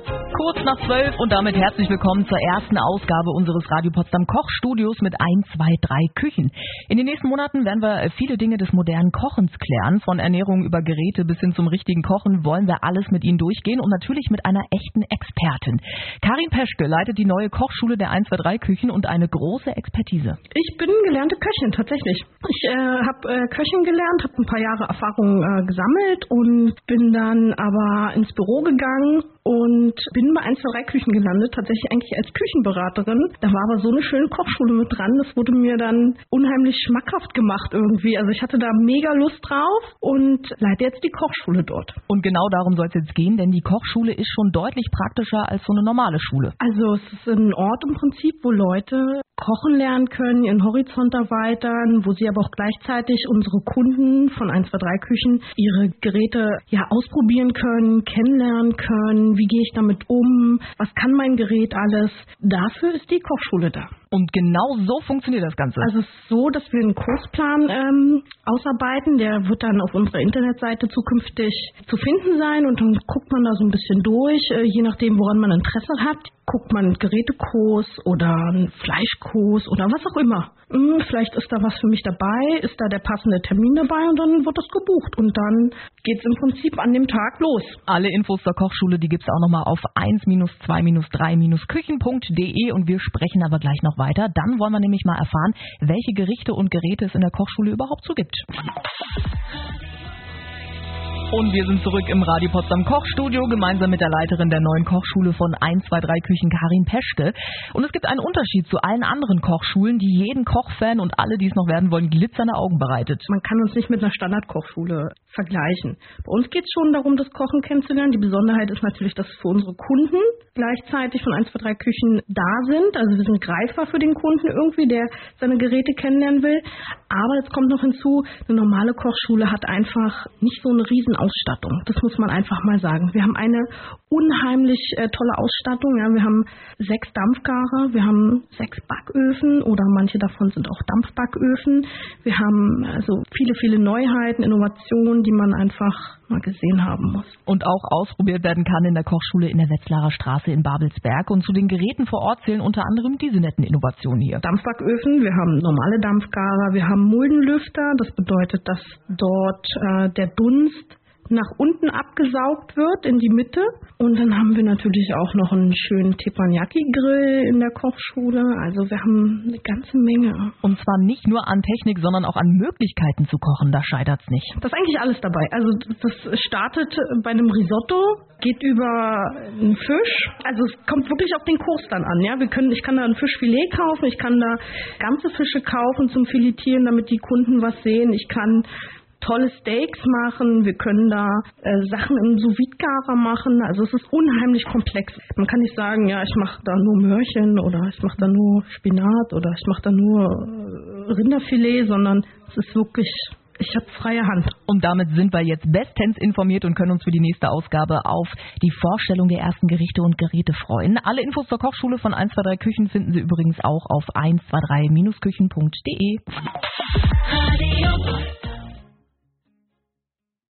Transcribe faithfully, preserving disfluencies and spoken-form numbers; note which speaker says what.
Speaker 1: Kurz nach zwölf und damit herzlich willkommen zur ersten Ausgabe unseres Radio Potsdam Kochstudios mit eins, zwei, drei Küchen. In den nächsten Monaten werden wir viele Dinge des modernen Kochens klären. Von Ernährung über Geräte bis hin zum richtigen Kochen wollen wir alles mit Ihnen durchgehen und natürlich mit einer echten Expertin. Karin Peschke leitet die neue Kochschule der eins, zwei, drei Küchen und eine große Expertise.
Speaker 2: Ich bin gelernte Köchin, tatsächlich. Ich äh, habe äh, Köchin gelernt, habe ein paar Jahre Erfahrung äh, gesammelt und bin dann aber ins Büro gegangen und bin bei eins, zwei, drei Küchen gelandet, tatsächlich eigentlich als Küchenberaterin. Da war aber so eine schöne Kochschule mit dran, das wurde mir dann unheimlich schmackhaft gemacht irgendwie. Also ich hatte da mega Lust drauf und leite jetzt die Kochschule dort.
Speaker 1: Und genau darum soll es jetzt gehen, denn die Kochschule ist schon deutlich praktischer als so eine normale Schule.
Speaker 2: Also es ist ein Ort im Prinzip, wo Leute kochen lernen können, ihren Horizont erweitern, wo sie aber auch gleichzeitig unsere Kunden von eins, zwei, drei Küchen ihre Geräte ja ausprobieren können, kennenlernen können. Wie gehe ich damit um? Was kann mein Gerät alles? Dafür ist die Kochschule da.
Speaker 1: Und genau so funktioniert das Ganze.
Speaker 2: Also es ist so, dass wir einen Kursplan ähm, ausarbeiten. Der wird dann auf unserer Internetseite zukünftig zu finden sein. Und dann guckt man da so ein bisschen durch, äh, je nachdem, woran man Interesse hat. Guckt man einen Gerätekurs oder einen Fleischkurs oder was auch immer. Hm, vielleicht ist da was für mich dabei, ist da der passende Termin dabei und dann wird das gebucht. Und dann geht es im Prinzip an dem Tag los.
Speaker 1: Alle Infos zur Kochschule, die gibt es auch nochmal auf eins, zwei, drei küchen punkt de und wir sprechen aber gleich noch weiter. Dann wollen wir nämlich mal erfahren, welche Gerichte und Geräte es in der Kochschule überhaupt so gibt. Und wir sind zurück im Radio Potsdam Kochstudio, gemeinsam mit der Leiterin der neuen Kochschule von eins, zwei, drei Küchen, Karin Peschke. Und es gibt einen Unterschied zu allen anderen Kochschulen, die jeden Kochfan und alle, die es noch werden wollen, glitzernde Augen bereitet.
Speaker 2: Man kann uns nicht mit einer Standardkochschule vergleichen. Bei uns geht es schon darum, das Kochen kennenzulernen. Die Besonderheit ist natürlich, dass für unsere Kunden gleichzeitig von eins, zwei, drei Küchen da sind. Also wir sind greifbar für den Kunden irgendwie, der seine Geräte kennenlernen will. Aber jetzt kommt noch hinzu, eine normale Kochschule hat einfach nicht so eine riesen Ausstattung. Das muss man einfach mal sagen. Wir haben eine unheimlich äh, tolle Ausstattung. Ja, wir haben sechs Dampfgarer, wir haben sechs Backöfen oder manche davon sind auch Dampfbacköfen. Wir haben also viele, viele Neuheiten, Innovationen, die man einfach mal gesehen haben muss.
Speaker 1: Und auch ausprobiert werden kann in der Kochschule in der Wetzlarer Straße in Babelsberg. Und zu den Geräten vor Ort zählen unter anderem diese netten Innovationen hier.
Speaker 2: Dampfbacköfen, wir haben normale Dampfgarer, wir haben Muldenlüfter. Das bedeutet, dass dort äh, der Dunst nach unten abgesaugt wird in die Mitte. Und dann haben wir natürlich auch noch einen schönen Teppanyaki-Grill in der Kochschule. Also wir haben eine ganze Menge.
Speaker 1: Und zwar nicht nur an Technik, sondern auch an Möglichkeiten zu kochen. Da scheitert's nicht.
Speaker 2: Das ist eigentlich alles dabei. Also das startet bei einem Risotto, geht über einen Fisch. Also es kommt wirklich auf den Kurs dann an. Ja, wir können, ich kann da ein Fischfilet kaufen, ich kann da ganze Fische kaufen zum Filetieren, damit die Kunden was sehen. Ich kann tolle Steaks machen, wir können da äh, Sachen im Sous-Vide-Garer machen, also es ist unheimlich komplex. Man kann nicht sagen, ja, ich mache da nur Möhrchen oder ich mache da nur Spinat oder ich mache da nur äh, Rinderfilet, sondern es ist wirklich, ich habe freie Hand.
Speaker 1: Und damit sind wir jetzt bestens informiert und können uns für die nächste Ausgabe auf die Vorstellung der ersten Gerichte und Geräte freuen. Alle Infos zur Kochschule von eins, zwei, drei Küchen finden Sie übrigens auch auf eins, zwei, drei küchen punkt de.